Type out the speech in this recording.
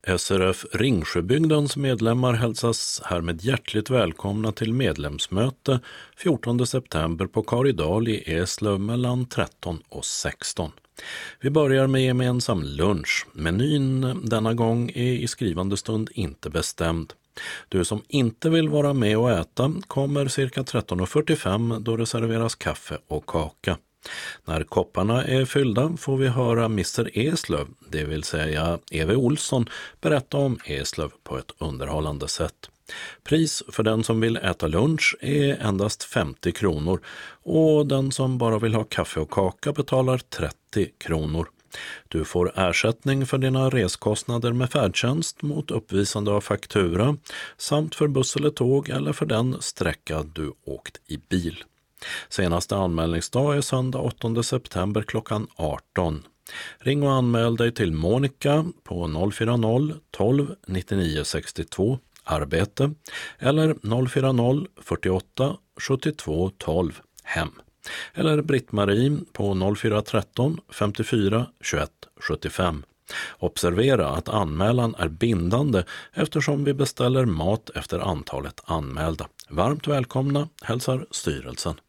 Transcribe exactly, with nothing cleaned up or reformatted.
S R F Ringsjöbygdens medlemmar hälsas härmed hjärtligt välkomna till medlemsmöte fjortonde september på Karidal i Eslöv mellan tretton och sexton. Vi börjar med gemensam lunch. Menyn denna gång är i skrivande stund inte bestämd. Du som inte vill vara med och äta kommer cirka tretton och fyrtiofem då det serveras kaffe och kaka. När kopparna är fyllda får vi höra mister Eslöv, det vill säga Eve Olsson, berätta om Eslöv på ett underhållande sätt. Pris för den som vill äta lunch är endast femtio kronor och den som bara vill ha kaffe och kaka betalar trettio kronor. Du får ersättning för dina reskostnader med färdtjänst mot uppvisande av faktura samt för buss eller tåg eller för den sträcka du åkt i bil. Senaste anmälningsdag är söndag åttonde september klockan arton. Ring och anmäl dig till Monica på noll fyra noll tolv nittionio sextiotvå arbete eller noll fyra noll fyrtioåtta sjuttiotvå tolv hem eller Britt-Marie på noll fyra tretton femtiofyra tjugoett sjuttiofem. Observera att anmälan är bindande eftersom vi beställer mat efter antalet anmälda. Varmt välkomna hälsar styrelsen.